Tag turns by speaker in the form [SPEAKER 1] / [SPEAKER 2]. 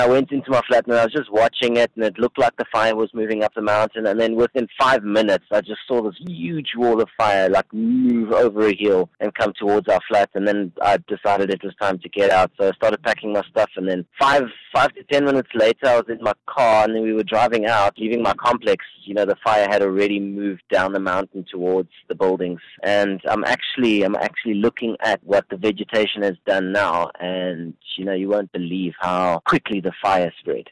[SPEAKER 1] I went into my flat and I was just watching it, and it looked like the fire was moving up the mountain. And then within 5 minutes, I just saw this huge wall of fire like move over a hill and come towards our flat. And then I decided it was time to get out. So I started packing my stuff. And then five to 10 minutes later, I was in my car, and then we were driving out, leaving my complex. You know, the fire had already moved down the mountain towards the buildings. And I'm actually looking at what the vegetation has done now. And, you know, you won't believe how quickly the fire spread.